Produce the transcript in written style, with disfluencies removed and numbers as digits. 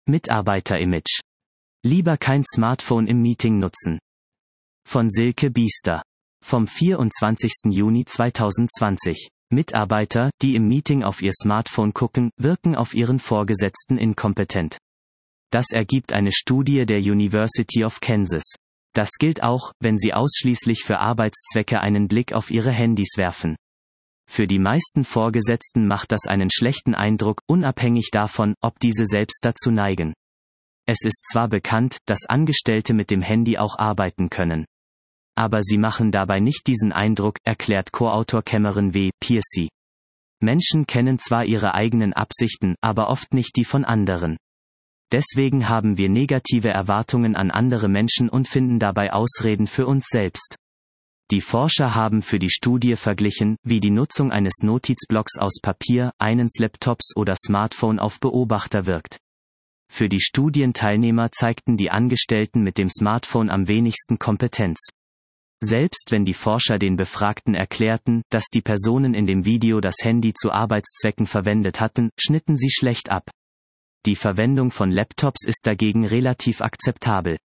Mitarbeiter-Image. Lieber kein Smartphone im Meeting nutzen. Von Silke Biester. Vom 24. Juni 2020. Mitarbeiter, die im Meeting auf ihr Smartphone gucken, wirken auf ihren Vorgesetzten inkompetent. Das ergibt eine Studie der University of Kansas. Das gilt auch, wenn sie ausschließlich für Arbeitszwecke einen Blick auf ihre Handys werfen. Für die meisten Vorgesetzten macht das einen schlechten Eindruck, unabhängig davon, ob diese selbst dazu neigen. Es ist zwar bekannt, dass Angestellte mit dem Handy auch arbeiten können. Aber sie machen dabei nicht diesen Eindruck, erklärt Co-Autor Cameron W. Piercy. Menschen kennen zwar ihre eigenen Absichten, aber oft nicht die von anderen. Deswegen haben wir negative Erwartungen an andere Menschen und finden dabei Ausreden für uns selbst. Die Forscher haben für die Studie verglichen, wie die Nutzung eines Notizblocks aus Papier, eines Laptops oder Smartphone auf Beobachter wirkt. Für die Studienteilnehmer zeigten die Angestellten mit dem Smartphone am wenigsten Kompetenz. Selbst wenn die Forscher den Befragten erklärten, dass die Personen in dem Video das Handy zu Arbeitszwecken verwendet hatten, schnitten sie schlecht ab. Die Verwendung von Laptops ist dagegen relativ akzeptabel.